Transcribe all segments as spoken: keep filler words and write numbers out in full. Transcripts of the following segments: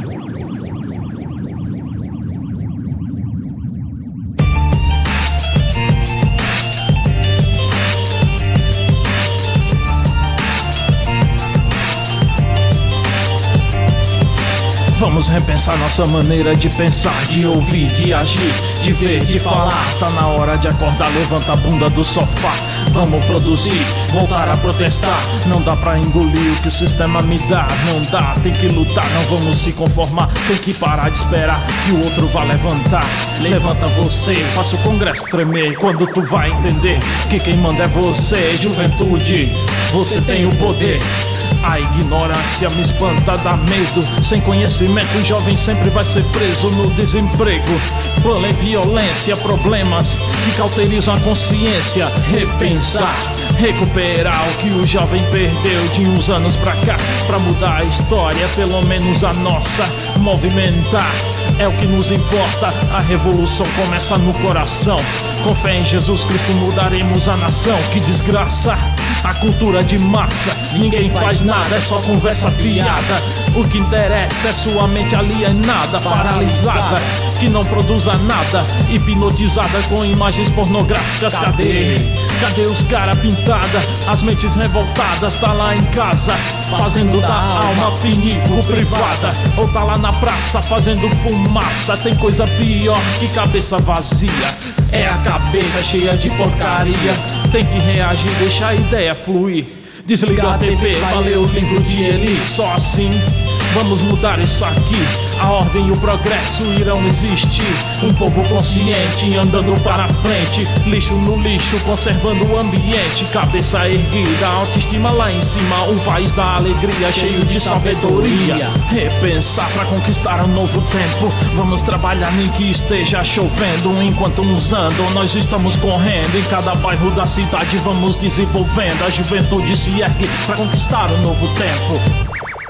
Vamos repensar nossa maneira de pensar, de ouvir, de agir, de ver, de falar. Tá na hora de acordar, levanta a bunda do sofá. Vamos produzir, voltar a protestar. Não dá pra engolir o que o sistema me dá. Não dá, tem que lutar, não vamos se conformar. Tem que parar de esperar que o outro vá levantar. Levanta você, faça o congresso tremer. Quando tu vai entender que quem manda é você. Juventude, você tem o poder. A ignorância me espanta, dá medo. Sem conhecimento o jovem sempre vai ser preso no desemprego. Plano e violência, problemas que cauterizam a consciência. Repensar, recuperar o que o jovem perdeu de uns anos pra cá, pra mudar a história, pelo menos a nossa. Movimentar é o que nos importa. A revolução começa no coração. Com fé em Jesus Cristo mudaremos a nação. Que desgraça, a cultura de massa. Ninguém faz nada, é só conversa fiada. O que interessa é sua mente alienada, paralisada, que não produza nada, hipnotizada com imagens pornográficas. Cadê? Cadê os cara pintada? As mentes revoltadas, tá lá em casa, fazendo da alma pinico privada. Ou tá lá na praça fazendo fumaça. Tem coisa pior que cabeça vazia. É a cabeça cheia de porcaria. Tem que reagir, deixar a ideia fluir. Desliga a T V, valeu o livro de Eli. Só assim vamos mudar isso aqui. A ordem e o progresso irão existir. Um povo consciente andando para frente. Lixo no lixo, conservando o ambiente. Cabeça erguida, autoestima lá em cima. Um país da alegria, cheio de sabedoria. Repensar para conquistar um novo tempo. Vamos trabalhar nem que esteja chovendo. Enquanto uns andam, nós estamos correndo. Em cada bairro da cidade vamos desenvolvendo. A juventude se ergue para conquistar um novo tempo.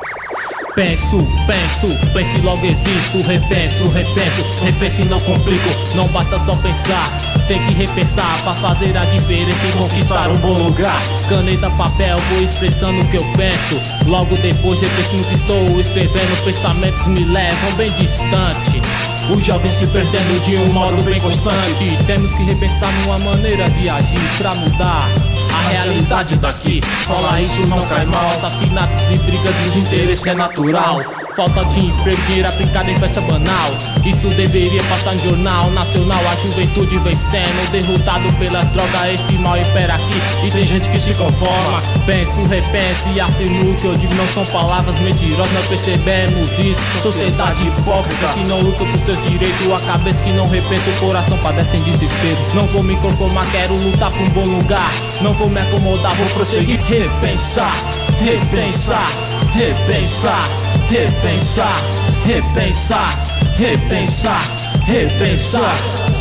Penso, penso, pense logo existo. Repenso, repenso, repenso e não complico. Não basta só pensar, tem que repensar pra fazer a diferença e conquistar um bom lugar. Caneta, papel, vou expressando o que eu penso. Logo depois repenso no que estou escrevendo. Pensamentos me levam bem distante. O jovem se perdendo de um modo bem constante. Temos que repensar numa maneira de agir pra mudar a realidade daqui. Falar isso não cai mal. Assassinatos e brigas, desinteresse é natural. Falta de emprego, dinheiro aplicado em festa banal. Isso deveria passar em jornal nacional. A juventude vencendo, derrotado pelas drogas. Esse mal impera aqui e tem gente que se conforma. Penso, repenso e afirmo o que eu digo. Não são palavras mentirosas, nós percebemos isso. Sociedade hipócrita que não luta por seus direitos. A cabeça que não repensa, o coração padece em desespero. Não vou me conformar, quero lutar por um bom lugar. Não vou me acomodar, vou prosseguir. Repensar, repensar, repensar, repensar, repensar, repensar, repensar.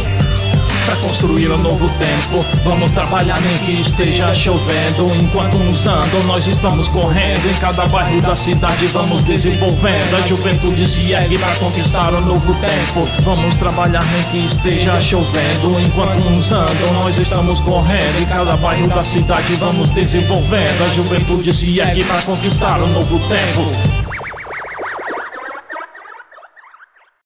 Pra construir um novo tempo, vamos trabalhar nem que esteja chovendo. Enquanto uns andam, nós estamos correndo. Em cada bairro da cidade vamos desenvolvendo. A juventude se ergue pra conquistar um novo tempo. Vamos trabalhar nem que esteja chovendo. Enquanto uns andam, nós estamos correndo. Em cada bairro da cidade vamos desenvolvendo. A juventude se ergue pra conquistar um novo tempo.